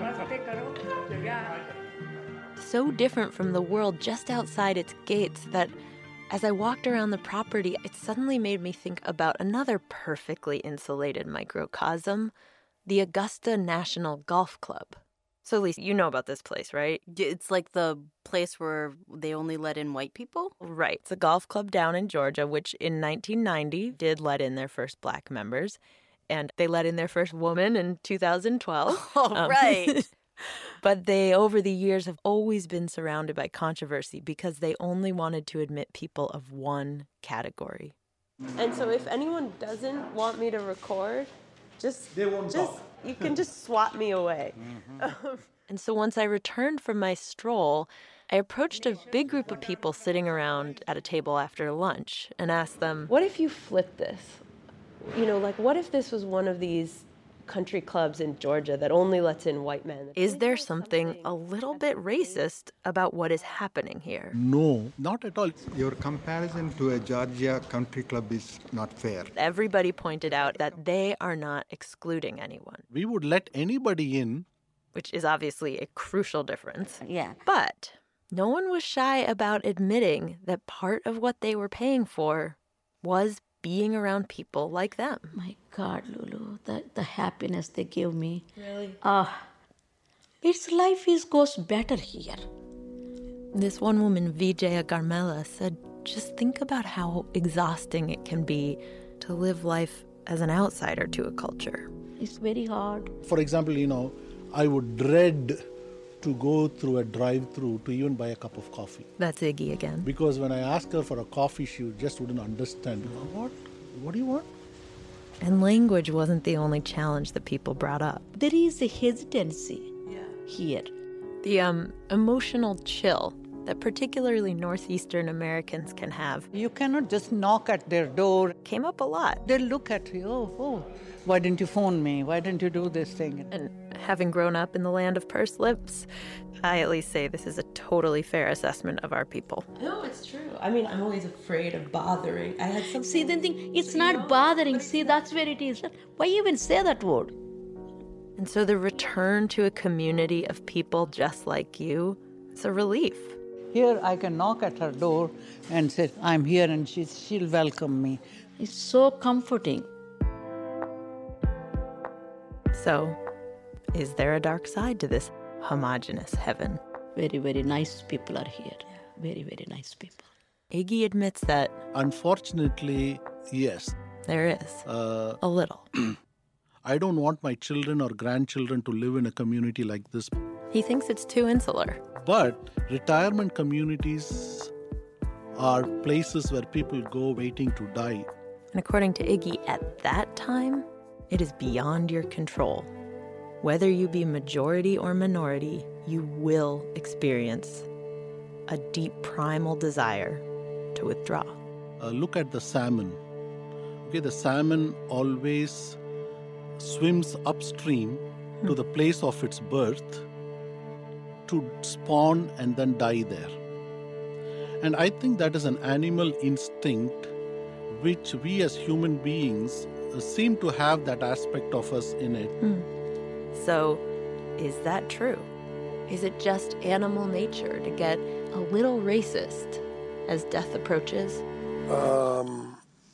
So different from the world just outside its gates that as I walked around the property, it suddenly made me think about another perfectly insulated microcosm, the Augusta National Golf Club. So, Lisa, you know about this place, right? It's like the place where they only let in white people? Right. It's a golf club down in Georgia, which in nineteen ninety did let in their first black members. And they let in their first woman in two thousand twelve. Oh, um, right. But they, over the years, have always been surrounded by controversy because they only wanted to admit people of one category. And so if anyone doesn't want me to record, just, they won't just talk. You can just swat me away. Mm-hmm. And so once I returned from my stroll, I approached a big group of people sitting around at a table after lunch and asked them, what if you flip this? You know, like, what if this was one of these country clubs in Georgia that only lets in white men? Is there something a little bit racist about what is happening here? No, not at all. Your comparison to a Georgia country club is not fair. Everybody pointed out that they are not excluding anyone. We would let anybody in. Which is obviously a crucial difference. Yeah. But no one was shy about admitting that part of what they were paying for was being around people like them. My God, Lulu, the, the happiness they give me. Really? Ah, uh, its life is goes better here. This one woman, Vijaya Garmela, said, just think about how exhausting it can be to live life as an outsider to a culture. It's very hard. For example, you know, I would dread to go through a drive-through to even buy a cup of coffee. That's Iggy again. Because when I asked her for a coffee, she just wouldn't understand. What? What do you want? And language wasn't the only challenge that people brought up. There is a hesitancy yeah. here. The um, emotional chill that particularly Northeastern Americans can have. You cannot just knock at their door. Came up a lot. They'll look at you, oh, oh, why didn't you phone me? Why didn't you do this thing? And having grown up in the land of pursed lips, I at least say this is a totally fair assessment of our people. No, it's true. I mean, I'm always afraid of bothering. I had some. See, then think it's not know? bothering. See, that's where it is. Why even say that word? And so the return to a community of people just like you, it's a relief. Here I can knock at her door and say, I'm here, and she, she'll welcome me. It's so comforting. So, is there a dark side to this homogenous heaven? Very, very nice people are here. Very, very nice people. Iggy admits that... Unfortunately, yes. There is. Uh, a little. I don't want my children or grandchildren to live in a community like this. He thinks it's too insular. But retirement communities are places where people go waiting to die. And according to Iggy, at that time, it is beyond your control. Whether you be majority or minority, you will experience a deep primal desire to withdraw. Uh, look at the salmon. Okay, the salmon always swims upstream hmm. to the place of its birth to spawn and then die there. And I think that is an animal instinct which we as human beings uh, seem to have that aspect of us in it. Hmm. So, is that true? Is it just animal nature to get a little racist as death approaches? Um,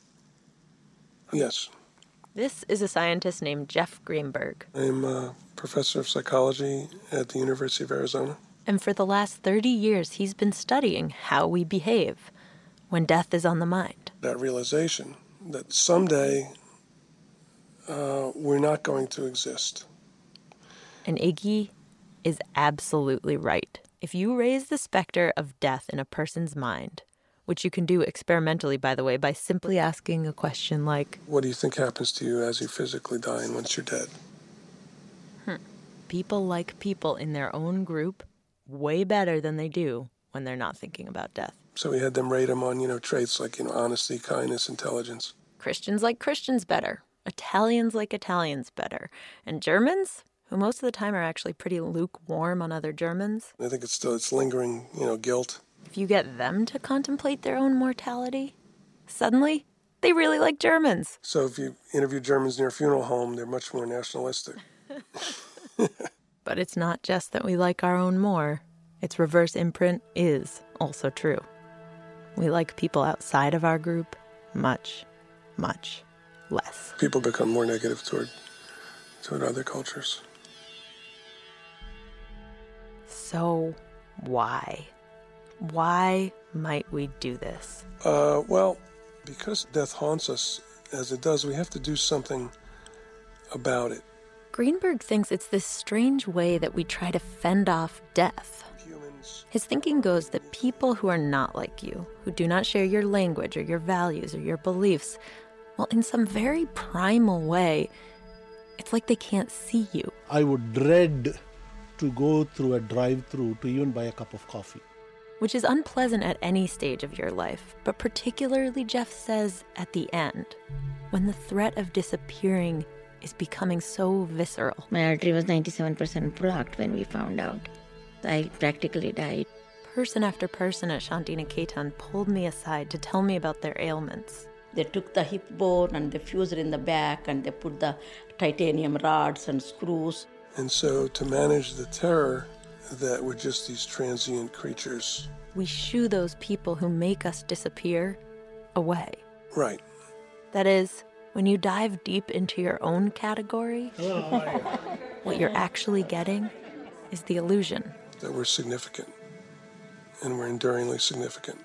yes. This is a scientist named Jeff Greenberg. I'm a professor of psychology at the University of Arizona. And for the last thirty years, he's been studying how we behave when death is on the mind. That realization that someday uh, we're not going to exist. And Iggy is absolutely right. If you raise the specter of death in a person's mind, which you can do experimentally, by the way, by simply asking a question like, what do you think happens to you as you physically die and once you're dead? hmm, people like people in their own group way better than they do when they're not thinking about death. So we had them rate them on, you know, traits like, you know, honesty, kindness, intelligence. Christians like Christians better. Italians like Italians better. And Germans, who most of the time are actually pretty lukewarm on other Germans. I think it's still, it's lingering, you know, guilt. If you get them to contemplate their own mortality, suddenly they really like Germans. So if you interview Germans near a funeral home, they're much more nationalistic. But it's not just that we like our own more. Its reverse imprint is also true. We like people outside of our group much, much less. People become more negative toward, toward other cultures. So why? Why might we do this? Uh, well, because death haunts us as it does, we have to do something about it. Greenberg thinks it's this strange way that we try to fend off death. His thinking goes that people who are not like you, who do not share your language or your values or your beliefs, well, in some very primal way, it's like they can't see you. I would dread to go through a drive-through to even buy a cup of coffee. Which is unpleasant at any stage of your life, but particularly, Jeff says, at the end, when the threat of disappearing is becoming so visceral. My artery was ninety-seven percent blocked when we found out. I practically died. Person after person at Shantiniketan pulled me aside to tell me about their ailments. They took the hip bone and they fused it in the back and they put the titanium rods and screws. And so to manage the terror that we're just these transient creatures. We shoo those people who make us disappear away. Right. That is, when you dive deep into your own category, what you're actually getting is the illusion that we're significant, and we're enduringly significant.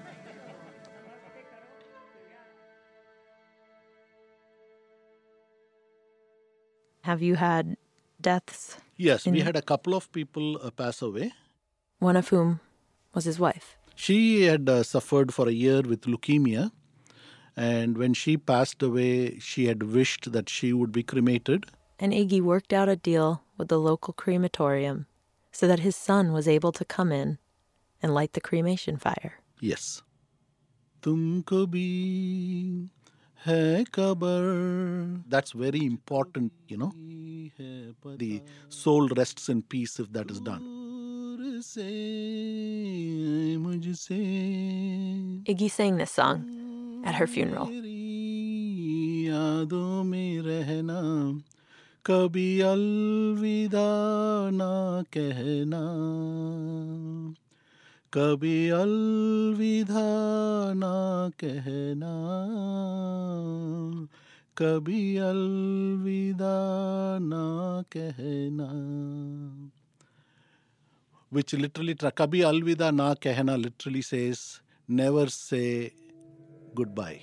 Have you had deaths? Yes, in... we had a couple of people uh, pass away. One of whom was his wife. She had uh, suffered for a year with leukemia, and when she passed away, she had wished that she would be cremated. And Iggy worked out a deal with the local crematorium so that his son was able to come in and light the cremation fire. Yes. Tumko bhi hai kabar. That's very important, you know. The soul rests in peace if that is done. Iggy sang this song at her funeral. कभी अलविदा ना कहना कभी अलविदा ना कहना कभी अलविदा ना कहना which literally कभी अलविदा ना कहना literally says never say goodbye.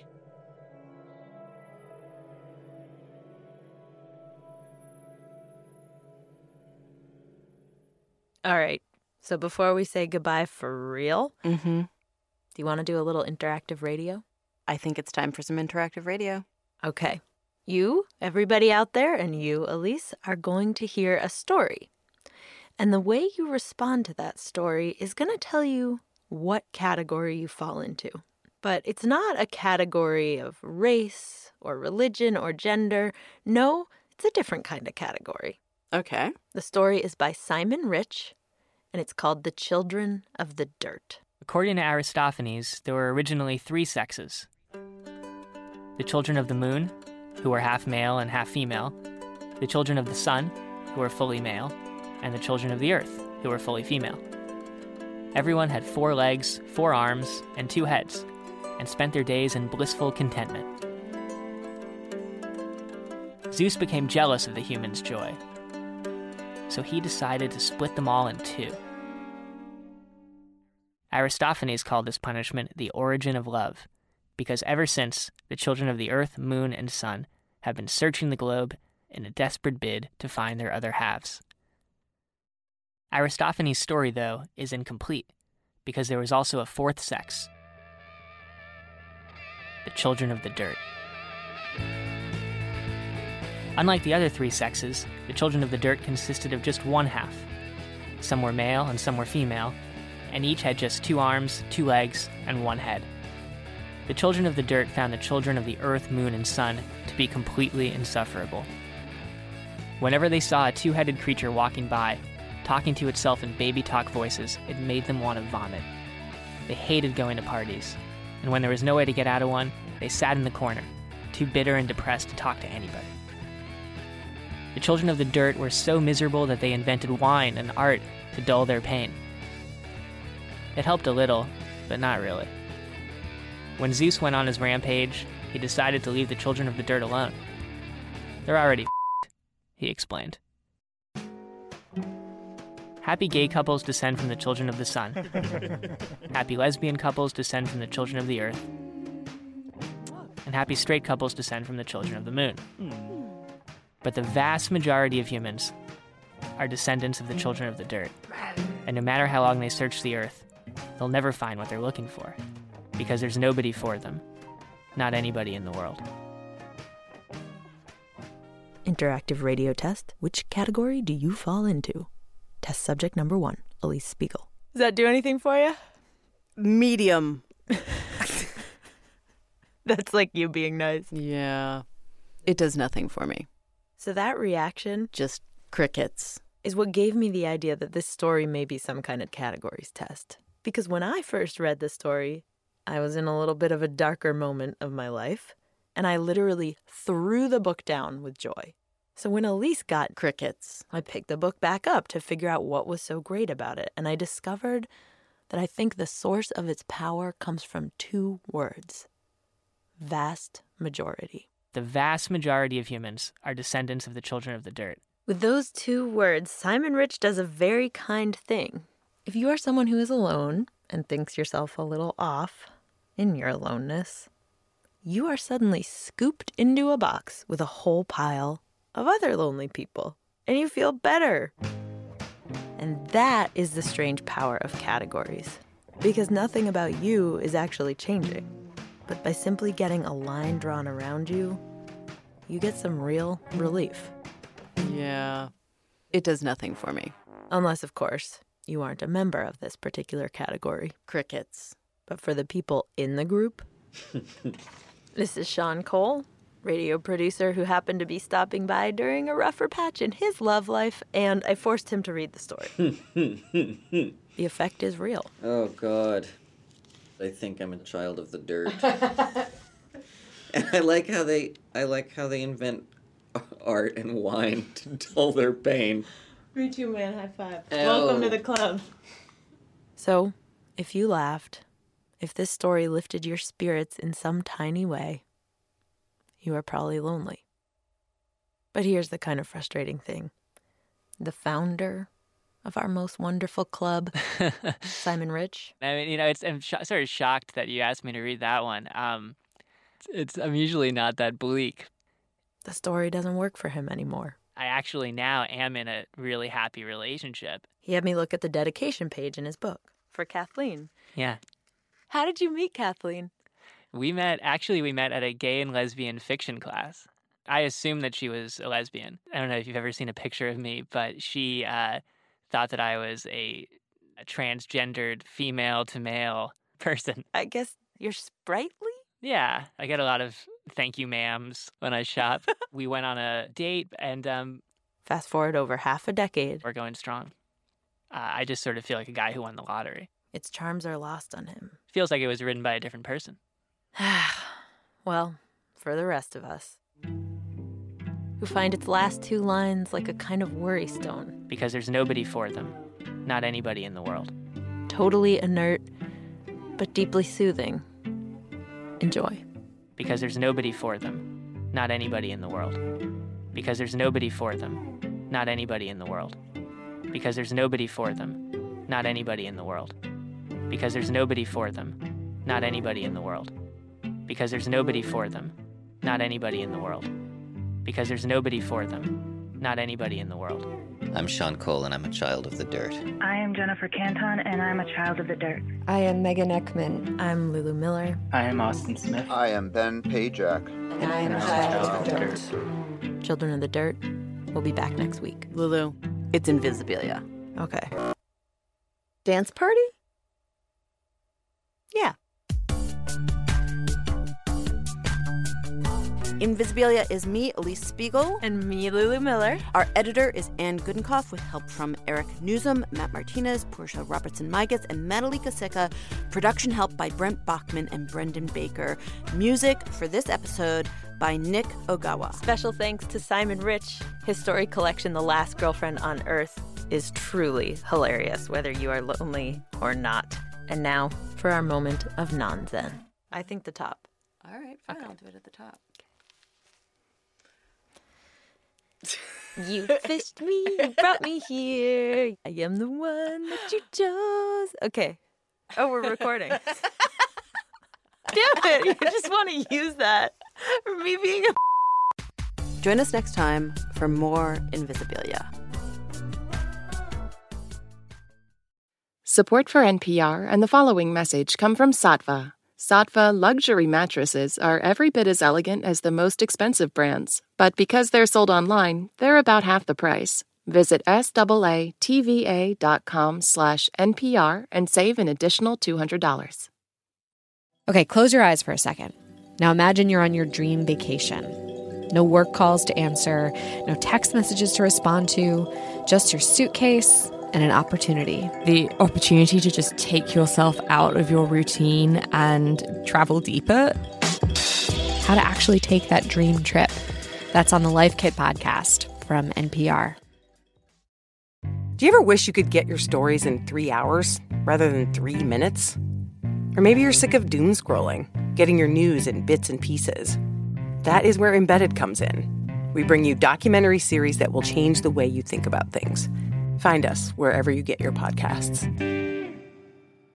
All right. So before we say goodbye for real, mm-hmm. do you want to do a little interactive radio? I think it's time for some interactive radio. Okay. You, everybody out there, and you, Elise, are going to hear a story. And the way you respond to that story is going to tell you what category you fall into. But it's not a category of race or religion or gender. No, it's a different kind of category. Okay. The story is by Simon Rich, and it's called The Children of the Dirt. According to Aristophanes, there were originally three sexes. The children of the moon, who were half male and half female, the children of the sun, who were fully male, and the children of the earth, who were fully female. Everyone had four legs, four arms, and two heads, and spent their days in blissful contentment. Zeus became jealous of the humans' joy, so he decided to split them all in two. Aristophanes called this punishment the origin of love, because ever since, the children of the earth, moon, and sun have been searching the globe in a desperate bid to find their other halves. Aristophanes' story, though, is incomplete, because there was also a fourth sex, the children of the dirt. Unlike the other three sexes, the children of the dirt consisted of just one half. Some were male and some were female, and each had just two arms, two legs, and one head. The children of the dirt found the children of the earth, moon, and sun to be completely insufferable. Whenever they saw a two-headed creature walking by, talking to itself in baby talk voices, it made them want to vomit. They hated going to parties, and when there was no way to get out of one, they sat in the corner, too bitter and depressed to talk to anybody. The children of the dirt were so miserable that they invented wine and art to dull their pain. It helped a little, but not really. When Zeus went on his rampage, he decided to leave the children of the dirt alone. They're already f***ed, he explained. Happy gay couples descend from the children of the sun. Happy lesbian couples descend from the children of the earth. And happy straight couples descend from the children of the moon. But the vast majority of humans are descendants of the children of the dirt. And no matter how long they search the earth, they'll never find what they're looking for, because there's nobody for them, not anybody in the world. Interactive radio test. Which category do you fall into? Test subject number one, Elise Spiegel. Does that do anything for you? Medium. That's like you being nice. Yeah. It does nothing for me. So that reaction Just crickets. is what gave me the idea that this story may be some kind of categories test. Because when I first read the story, I was in a little bit of a darker moment of my life, and I literally threw the book down with joy. So when Elise got crickets, I picked the book back up to figure out what was so great about it, and I discovered that I think the source of its power comes from two words: vast majority. The vast majority of humans are descendants of the children of the dirt. With those two words, Simon Rich does a very kind thing. If you are someone who is alone and thinks yourself a little off in your aloneness, you are suddenly scooped into a box with a whole pile of other lonely people, and you feel better. And that is the strange power of categories, because nothing about you is actually changing. But by simply getting a line drawn around you, you get some real relief. Yeah. It does nothing for me. Unless, of course, you aren't a member of this particular category. Crickets. But for the people in the group, this is Sean Cole, radio producer who happened to be stopping by during a rougher patch in his love life, and I forced him to read the story. The effect is real. Oh, God. I think I'm a child of the dirt. And I like how they I like how they invent art and wine to dull their pain. Me too, man. High five. Ow. Welcome to the club. So, if you laughed, if this story lifted your spirits in some tiny way, you are probably lonely. But here's the kind of frustrating thing. The founder of our most wonderful club, Simon Rich. I mean, you know, it's I'm sh- sort of shocked that you asked me to read that one. Um, it's I'm usually not that bleak. The story doesn't work for him anymore. I actually now am in a really happy relationship. He had me look at the dedication page in his book for Kathleen. Yeah. How did you meet Kathleen? We met, actually, we met at a gay and lesbian fiction class. I assumed that she was a lesbian. I don't know if you've ever seen a picture of me, but she uh, thought that I was a, a transgendered female to male person. I guess you're sprightly? Yeah, I get a lot of thank you ma'ams when I shop. We went on a date and... Um, Fast forward over half a decade. We're going strong. Uh, I just sort of feel like a guy who won the lottery. Its charms are lost on him. Feels like it was written by a different person. Well, for the rest of us, who find its last two lines like a kind of worry stone. Because there's nobody for them. Not anybody in the world. Totally inert, but deeply soothing. Enjoy. Because there's nobody for them. Not anybody in the world. Because there's nobody for them. Not anybody in the world. Because there's nobody for them. Not anybody in the world. Because there's nobody for them. Not anybody in the world. Because there's nobody for them. Not anybody in the world. Because there's nobody for them. Not anybody in the world. I'm Sean Cole, and I'm a child of the dirt. I am Jennifer Canton, and I'm a child of the dirt. I am Megan Ekman. I'm Lulu Miller. I am Austin Smith. I am Ben Pajak. And I am a child of the dirt. Children of the Dirt. We'll be back next week. Lulu, it's Invisibilia. Okay. Dance party? Yeah. Invisibilia is me, Elise Spiegel. And me, Lulu Miller. Our editor is Anne Goodenkoff with help from Eric Newsom, Matt Martinez, Portia Robertson-Mygis, and Madalika Seka. Production help by Brent Bachman and Brendan Baker. Music for this episode by Nick Ogawa. Special thanks to Simon Rich. His story collection, The Last Girlfriend on Earth, is truly hilarious, whether you are lonely or not. And now for our moment of non-zen. I think the top. All right, fine. Okay. I'll do it at the top. You fished me, you brought me here. I am the one that you chose. Okay. Oh, we're recording. Damn it. You just want to use that for me being a... Join us next time for more Invisibilia. Support for N P R and the following message come from Saatva. Saatva luxury mattresses are every bit as elegant as the most expensive brands, but because they're sold online, they're about half the price. Visit S-A-A-T-V-A dot com slash NPR and save an additional two hundred dollars. Okay, close your eyes for a second. Now imagine you're on your dream vacation. No work calls to answer, no text messages to respond to, just your suitcase and an opportunity. The opportunity to just take yourself out of your routine and travel deeper. How to actually take that dream trip. That's on the Life Kit podcast from N P R. Do you ever wish you could get your stories in three hours rather than three minutes? Or maybe you're sick of doom scrolling, getting your news in bits and pieces. That is where Embedded comes in. We bring you documentary series that will change the way you think about things. Find us wherever you get your podcasts.